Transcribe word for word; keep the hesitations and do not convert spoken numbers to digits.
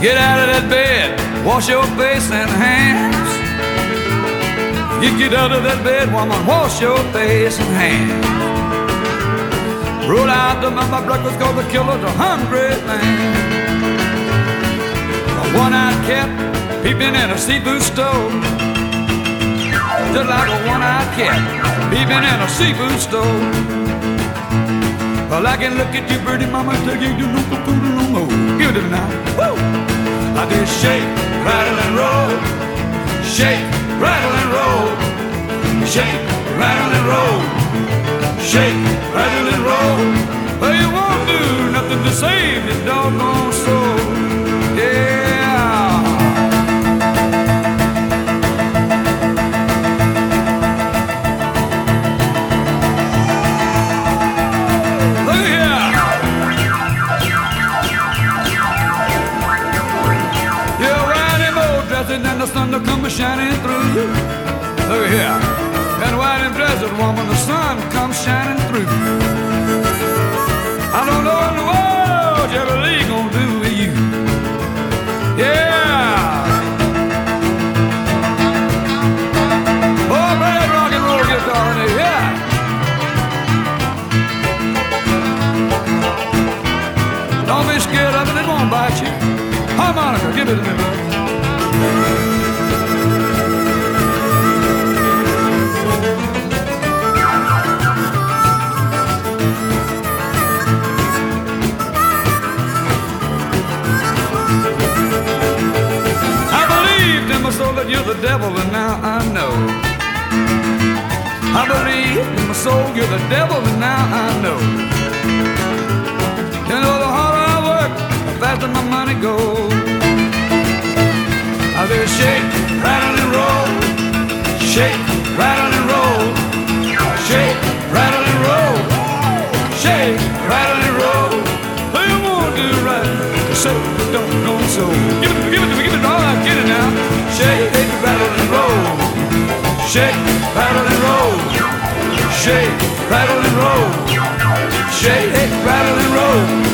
Get out of that bed, wash your face and hands. You get out of that bed, woman, wash your face and hands. Roll out the mama breakfast, cause the killer's a hungry man. A one-eyed cat peeping in a seafood store, just like a one-eyed cat peeping in a seafood store. Well, I can look at you, pretty mama, till you do no food no more. Give it to me now. Woo! I just shake, rattle and roll. Shake, rattle and roll. Shake, rattle and roll. Shake, rattle and roll. Well, you won't do nothing to save your doggone soul. Yeah. Look here. You're riding old dresses and the sun will come shining through. Look here. And white and dressed woman, the sun comes shining through. I don't know what the world you really gonna do with you. Yeah. Oh, play that rock and roll guitar in there, yeah. Don't be scared of it, it won't bite you. Harmonica, give it to me, bud. So that you're the devil, and now I know. I believe in my soul you're the devil, and now I know. You know the harder I work, the faster my money goes. I just shake, rattle and roll. Shake, rattle and roll. Shake, rattle and roll. Shake, rattle and roll. You won't do right, so don't go so. Give it to me, give it to me, give it to me. All right, get it now. Shake, rattle and roll. Shake, rattle and roll. Shake, rattle and roll. Shake, rattle and roll.